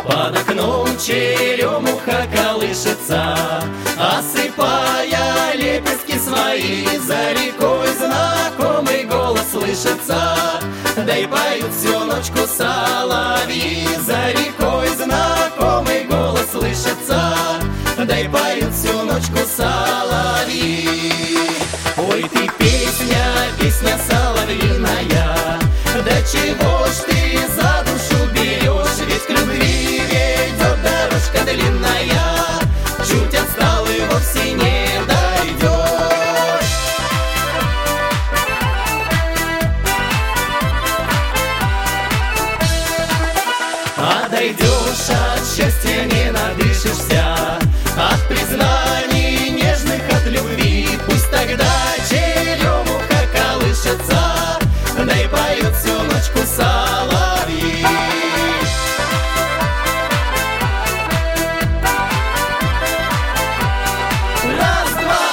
Под окном черемуха колышется, осыпая лепестки свои. За рекой знакомый голос слышится, да и поют всю ночку соловьи. За рекой знакомый голос слышится, да и поют всю ночку соловьи. Ой, ты песня, песня соловьиная, да чего ж ты за душу берешь? Ведь к любви ведет дорожка длинная, чуть отстал и вовсе не дойдешь. А дойдешь, от счастья не надышишься, от признаний нежных, от любви. Пусть тогда черемуха колышется, да и поют всю ночку соловьи. Раз, два.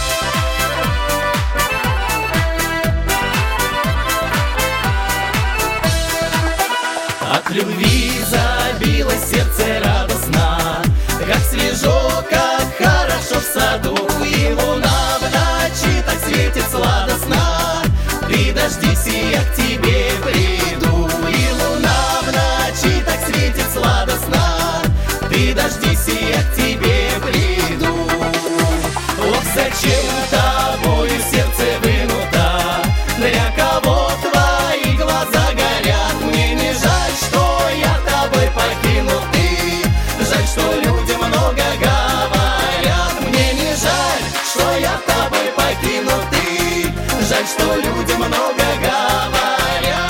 От любви забилось сердце радостно, как свежо, как хорошо в саду. И луна в ночи так светит сладостно, ты дождись, и я к тебе приду. И луна в ночи так светит сладостно, ты дождись, и я к тебе приду. Ох, зачем тобою сердце вынуто, для кого твои глаза горят? Мне не жаль, что я тобой покинутый, жаль, что люди много говорят. Мне не жаль, что я тобой покинутый, жаль, что люди много говорят.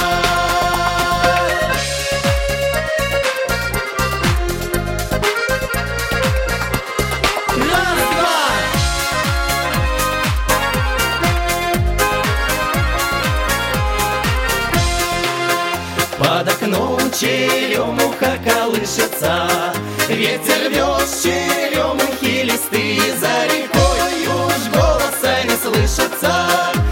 Раз, два. Под окном черемуха колышется, ветер рвет с черемухи листы. За рекой уж голоса не слышится,